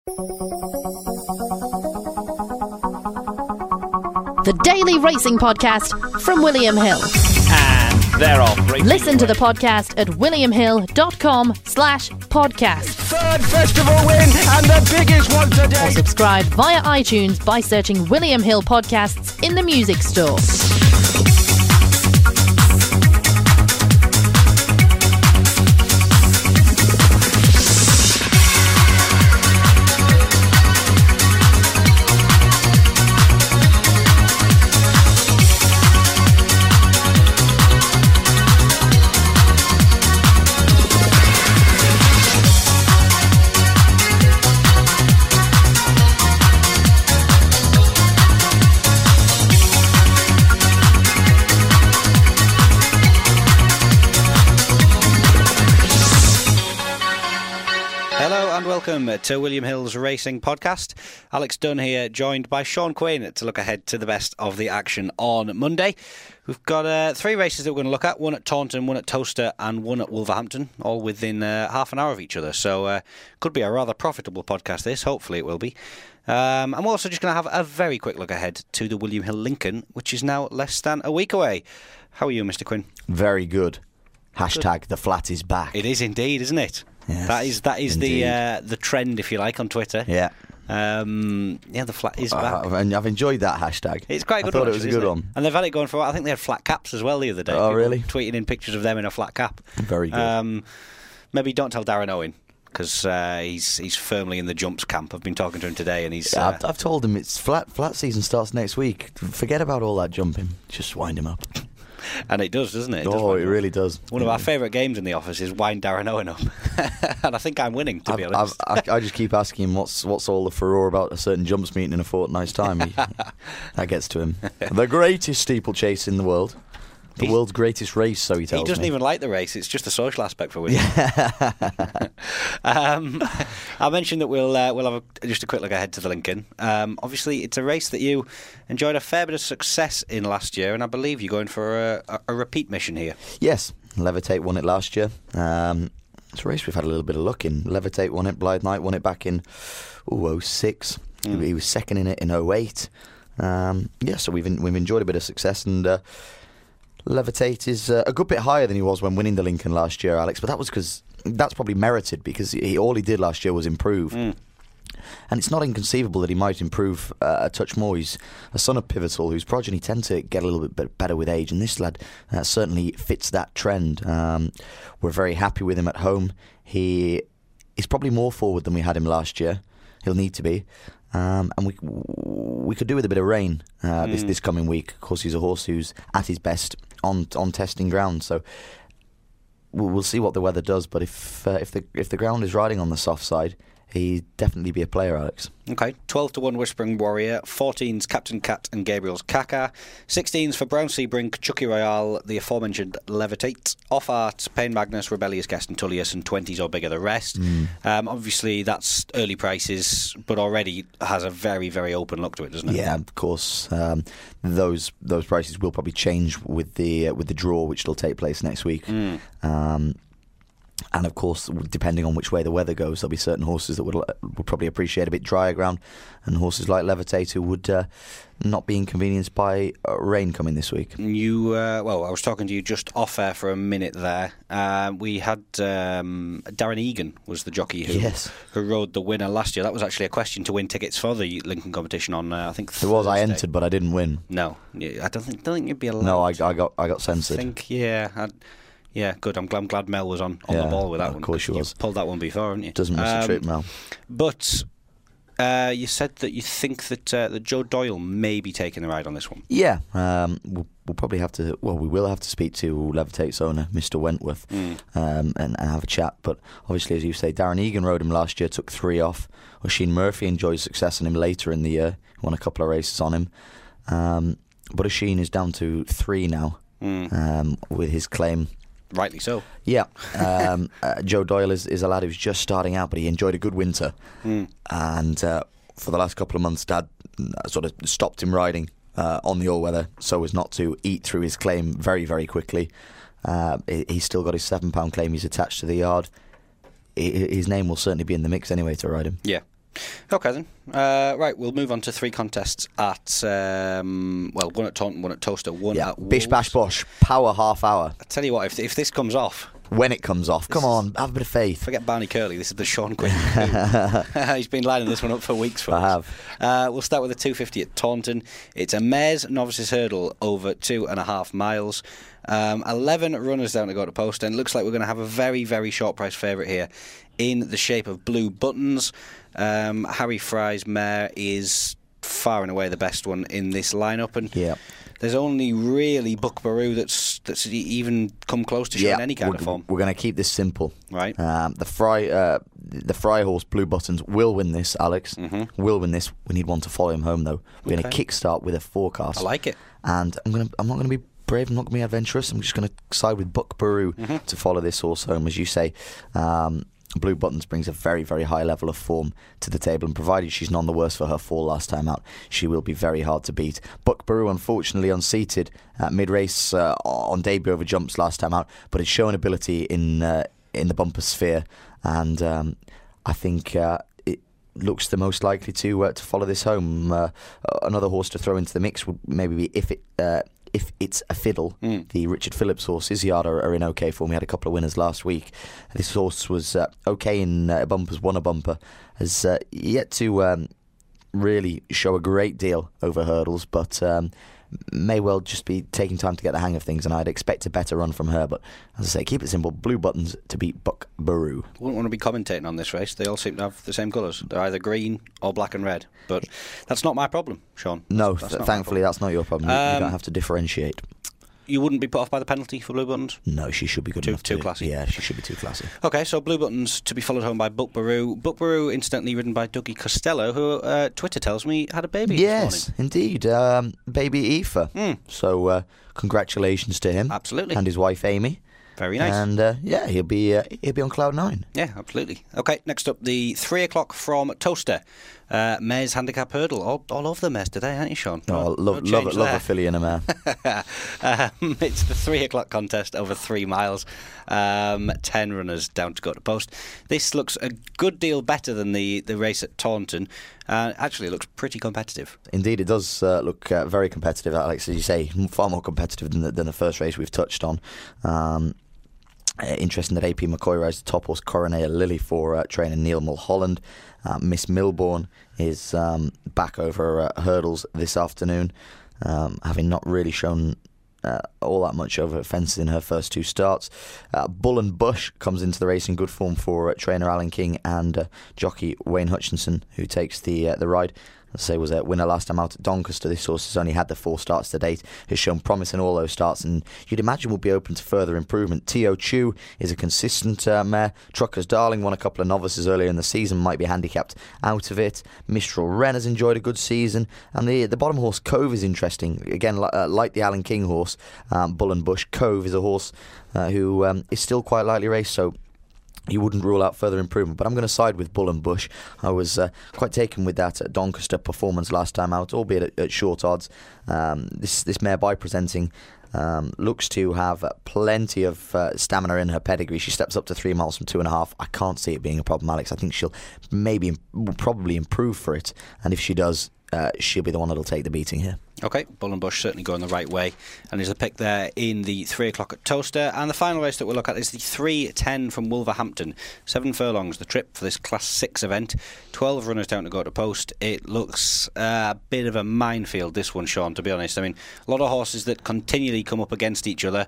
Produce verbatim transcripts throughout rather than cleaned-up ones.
The Daily Racing Podcast from William Hill. And they're off. Racing Listen to away. the podcast at williamhill.com slash podcast. Third festival win and the biggest one Or today. subscribe via iTunes by searching William Hill Podcasts in the music store. Hello and welcome to William Hill's Racing Podcast. Alex Dunn here, joined by Sean Quinn to look ahead to the best of the action on Monday. We've got uh, three races that we're going to look at, one at Taunton, one at Towcester and one at Wolverhampton, all within uh, half an hour of each other. So uh, could be a rather profitable podcast this, hopefully it will be. Um, I'm also just going to have a very quick look ahead to the William Hill Lincoln, which is now less than a week away. How are you, Mister Quinn? Very good. Hashtag the flat is back. It is indeed, isn't it? Yes, that is that is indeed. the uh, the trend, if you like, on Twitter. Yeah. Um, yeah, the flat is back. Uh, and I've enjoyed that hashtag. It's quite a good I thought one. it was a actually, good isn't it? one. And they've had it going for a while. I think they had flat caps as well the other day. Oh, People really? Tweeting in pictures of them in a flat cap. Very good. Um, maybe don't tell Darren Owen, because uh, he's he's firmly in the jumps camp. I've been talking to him today, and he's. Yeah, Uh, I've, I've told him it's flat. Flat season starts next week. Forget about all that jumping. Just wind him up. and it does, doesn't it? It does oh, wind it him up. really does. One of our favourite games in the office is wind Darren Owen up, and I think I'm winning. To be I've, honest, I've, I, I just keep asking him what's what's all the furore about a certain jumps meeting in a fortnight's time. He, that gets to him. The greatest steeplechase in the world. The He's- world's greatest race, so he tells He doesn't me. even like the race. It's just the social aspect for William. um, I mentioned that we'll uh, we'll have a, just a quick look ahead to the Lincoln. Um, obviously, it's a race that you enjoyed a fair bit of success in last year, and I believe you're going for a, a, a repeat mission here. Yes, Levitate won it last year. Um, it's a race we've had a little bit of luck in. Levitate won it, Blythe Knight won it back in ooh, oh six. Mm. He, he was second in it in oh eight. Um, yeah, so we've en- we've enjoyed a bit of success, and uh, Levitate is uh, a good bit higher than he was when winning the Lincoln last year, Alex. But that was because that's probably merited, because he, all he did last year was improve. Mm. And it's not inconceivable that he might improve uh, a touch more. He's a son of Pivotal, whose progeny tend to get a little bit better with age, and this lad uh, certainly fits that trend. Um, we're very happy with him at home. He is probably more forward than we had him last year. He'll need to be. Um, and we we could do with a bit of rain uh, this, Mm. this coming week. Of course, he's a horse who's at his best on on testing ground, so we'll, we'll see what the weather does. But if uh, if the if the ground is riding on the soft side, he'd definitely be a player, Alex. Okay, twelve to one Whispering Warrior, fourteens Captain Cat and Gabriel's Kaka, sixteens for Brown Sea Brink, Chucky Royale, the aforementioned Levitate, Off Art, Pain Magnus, Rebellious Guest and Tullius, and twenties or bigger the rest. Mm. Um, obviously that's early prices, but already has a very, very open look to it, doesn't it? Yeah, of course. Um, those those prices will probably change with the uh, with the draw, which will take place next week. Mm. Um, And of course, depending on which way the weather goes, there'll be certain horses that would would probably appreciate a bit drier ground, and horses like Levitate who would uh, not be inconvenienced by uh, rain coming this week. You, uh, well, I was talking to you just off air for a minute there. Uh, we had um, Darren Egan was the jockey who Yes. who rode the winner last year. That was actually a question to win tickets for the Lincoln competition on, uh, I think, There was I Thursday. entered, but I didn't win. No, Yeah, I don't think don't think you'd be allowed. No, I, I got I got I censored. think, yeah, I'd, yeah, good. I'm glad, I'm glad Mel was on, on Yeah, the ball with that of one. course she 'cause was. You pulled that one before, haven't you? Doesn't miss Um, a trick, Mel. But uh, you said that you think that uh, that Joe Doyle may be taking the ride on this one. Yeah, um, we'll, we'll probably have to. Well, we will have to speak to Levitate's owner, Mister Wentworth, Mm. um, and, and have a chat. But obviously, as you say, Darren Egan rode him last year, took three off. Oisin Murphy enjoyed success on him later in the year, won a couple of races on him. Um, but Oisin is down to three now Mm. um, with his claim. Rightly so. Yeah, um, uh, Joe Doyle is, is a lad who's just starting out, but he enjoyed a good winter. Mm. And uh, for the last couple of months, Dad uh, sort of stopped him riding uh, on the all-weather so as not to eat through his claim very, very quickly. Uh, he, he's still got his seven pound claim he's attached to the yard. He, his name will certainly be in the mix anyway to ride him. Yeah. Okay then. Uh, right, we'll move on to three contests at, um, well, one at Taunton, one at Towcester, one Yeah, at Wolves. Bish Bash Bosh, power half hour. I tell you what, if, if this comes off... When it comes off, come on, have a bit of faith. Forget Barney Curley, this is the Sean Quinn. He's been lining this one up for weeks for I us. have. Uh, we'll start with the two fifty at Taunton. It's a mares novices hurdle over two and a half miles. Um, eleven runners down to go to post, and it looks like we're going to have a very, very short price favourite here in the shape of Blue Buttons. Um, Harry Fry's mare is far and away the best one in this lineup, and Yeah. there's only really Buckbaroo that's that's even come close to showing Yeah, any kind we're, of form. We're going to keep this simple. Right. Um, the Fry, uh, the Fry horse, Blue Buttons, will win this. Alex Mm-hmm. will win this. We need one to follow him home, though. We're going Okay. to kickstart with a forecast. I like it. And I'm going to. I'm not going to be brave. I'm not going to be adventurous. I'm just going to side with Buckbaroo Mm-hmm. to follow this horse home, as you say. Um, Blue Buttons brings a very, very high level of form to the table, and provided she's none the worse for her fall last time out, she will be very hard to beat. Buckbaroo, unfortunately, unseated at mid-race uh, on debut over jumps last time out, but it's shown ability in uh, in the bumper sphere, and um, I think uh, it looks the most likely to uh, to follow this home. Uh, another horse to throw into the mix would maybe be if it. Uh, If it's a fiddle, Mm. the Richard Phillips horse, Izziard are, are in okay form. We had a couple of winners last week. This horse was uh, okay in uh, bumpers, won a bumper, has uh, yet to um, really show a great deal over hurdles, but um, may well just be taking time to get the hang of things, and I'd expect a better run from her. But as I say, keep it simple. Blue Buttons to beat Buckbaroo. Wouldn't want to be commentating on this race. They all seem to have the same colours. They're either green or black and red. But that's not my problem, Sean. No, That's- that's th- not my thankfully problem. that's not your problem. You, you Um, don't have to differentiate. You wouldn't be put off by the penalty for Blue Buttons? No, she should be good too- enough. too to, classy. Yeah, she should be too classy. Okay, so Blue Buttons to be followed home by Buckbaroo. Buckbaroo, incidentally ridden by Dougie Costello, who uh, Twitter tells me had a baby Yes, this indeed. Um, baby Aoife. Mm. So uh, congratulations to him. Absolutely. And his wife Amy. Very nice. And uh, yeah, he'll be uh, he'll be on cloud nine. Yeah, absolutely. Okay, next up, the three o'clock from Towster. Uh, Mares Handicap Hurdle. All, all over the mares today, aren't you, Sean? Oh, No- love no love change it, love there. a filly and a mare. um, it's the three o'clock contest over three miles. Um, ten runners down to go to post. This looks a good deal better than the, the race at Taunton. Uh, actually, it looks pretty competitive. Indeed, it does uh, look uh, very competitive, Alex. As you say, far more competitive than the, than the first race we've touched on. Um, Uh, interesting that A P McCoy rides the top horse Coronet Lily for uh, trainer Neil Mulholland. Uh, Miss Milbourne is um, back over uh, hurdles this afternoon, um, having not really shown uh, all that much over fences in her first two starts. Uh, Bull and Bush comes into the race in good form for uh, trainer Alan King and uh, jockey Wayne Hutchinson, who takes the uh, the ride. As I say, was a winner last time out at Doncaster. This horse has only had the four starts to date, has shown promise in all those starts, and you'd imagine will be open to further improvement. Tio Chu is a consistent uh, mare. Trucker's Darling won a couple of novices earlier in the season, might be handicapped out of it. Mistral Wren has enjoyed a good season, and the the bottom horse Cove is interesting. Again, li- uh, like the Alan King horse, um, Bull and Bush, Cove is a horse uh, who um, is still quite lightly raced, so you wouldn't rule out further improvement, but I'm going to side with Bull and Bush. I was uh, quite taken with that at Doncaster performance last time out, albeit at, at short odds. Um, this this mare by presenting um, looks to have plenty of uh, stamina in her pedigree. She steps up to three miles from two and a half. I can't see it being a problem, Alex. I think she'll maybe will probably improve for it, and if she does, uh, she'll be the one that'll take the beating here. Okay, Bull and Bush certainly going the right way, and there's a pick there in the three o'clock at Towster. And the final race that we'll look at is the three ten from Wolverhampton. Seven furlongs, the trip for this Class six event. Twelve runners down to go to post. It looks uh, a bit of a minefield, this one, Sean, to be honest. I mean, a lot of horses that continually come up against each other.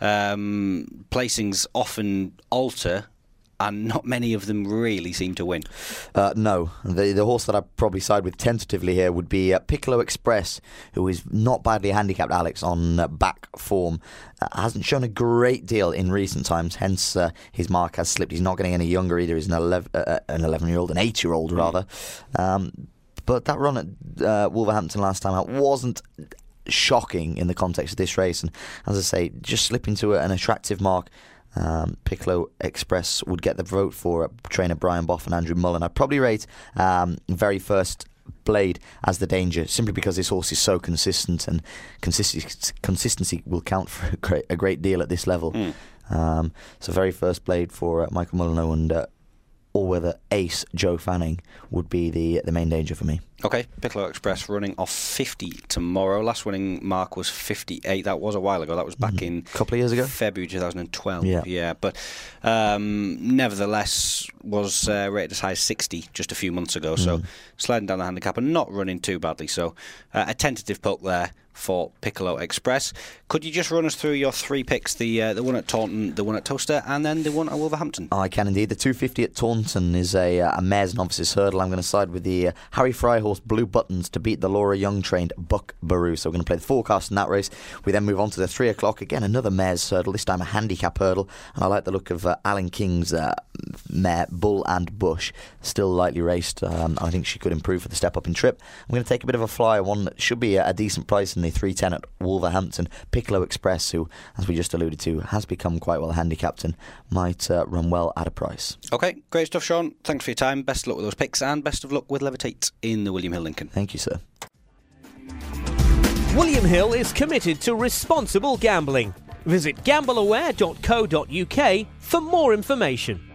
Um, placings often alter, and not many of them really seem to win. Uh, no, the the horse that I'd probably side with tentatively here would be uh, Piccolo Express, who is not badly handicapped, Alex, on uh, back form. Uh, hasn't shown a great deal in recent times, hence uh, his mark has slipped. He's not getting any younger either. He's an eleven, uh, an eleven-year-old, an eight-year-old rather. Um, but that run at uh, Wolverhampton last time out wasn't shocking in the context of this race, and as I say, just slipping to an attractive mark. Um, Piccolo Express would get the vote for uh, trainer Brian Boff and Andrew Mullen. I'd probably rate um, very first Blade as the danger, simply because this horse is so consistent, and consistency, consistency will count for a great, a great deal at this level. Mm. Um, so very first Blade for uh, Michael Mullineaux and uh, or whether Ace Joe Fanning would be the the main danger for me. Okay, Piccolo Express running off fifty tomorrow. Last winning mark was fifty-eight. That was a while ago. That was back mm, in a couple of years ago, February twenty twelve. Yeah, yeah. But um, nevertheless, was uh, rated as high as sixty just a few months ago. So mm. sliding down the handicap and not running too badly. So uh, a tentative poke there for Piccolo Express. Could you just run us through your three picks? The uh, the one at Taunton, the one at Towcester, and then the one at Wolverhampton. I can indeed. The two fifty at Taunton is a, a mares novices hurdle. I'm going to side with the uh, Harry Fry horse Blue Buttons to beat the Laura Young trained Buck Baru. So we're going to play the forecast in that race. We then move on to the three o'clock. Again, another mares hurdle, this time a handicap hurdle. And I like the look of uh, Alan King's uh, mare, Bull and Bush. Still lightly raced. Um, I think she could improve for the step up in trip. I'm going to take a bit of a flyer, one that should be a, a decent price in the three ten at Wolverhampton. Piccolo Express, who, as we just alluded to, has become quite well handicapped and might uh, run well at a price. Okay, great stuff, Sean. Thanks for your time. Best of luck with those picks and best of luck with Levitate in the William Hill Lincoln. Thank you, sir. William Hill is committed to responsible gambling. Visit gamble aware dot co dot uk for more information.